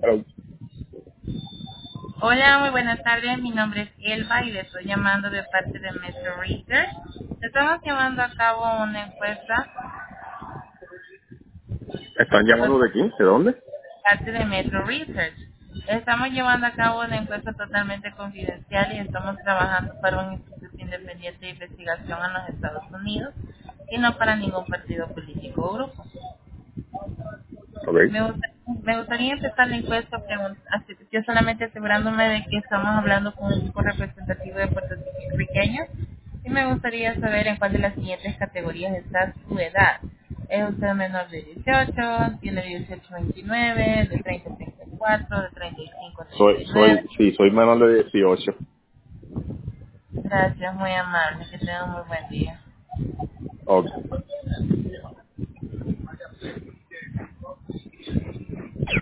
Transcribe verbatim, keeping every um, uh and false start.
Hello. Hola, muy buenas tardes. Mi nombre es Elba y le estoy llamando de parte de Metro Research. Estamos llevando a cabo una encuesta ¿Están por llamando de aquí? ¿De dónde? parte de Metro Research. Estamos llevando a cabo una encuesta totalmente confidencial y estamos trabajando para un instituto independiente de investigación en los Estados Unidos y no para ningún partido político o grupo. Ok. Me, gusta- me gustaría empezar la encuesta pregun- así- yo solamente asegurándome de que estamos hablando con un grupo representativo de puertorriqueños y me gustaría saber en cuál de las siguientes categorías está su edad. ¿Es usted menor de dieciocho? ¿Tiene dieciocho a veintinueve? ¿De treinta a treinta y cuatro? ¿De treinta y cinco a treinta Soy, y nueve? soy, sí, soy menor de dieciocho. Gracias, muy amable. Que tenga un muy buen día. Ok.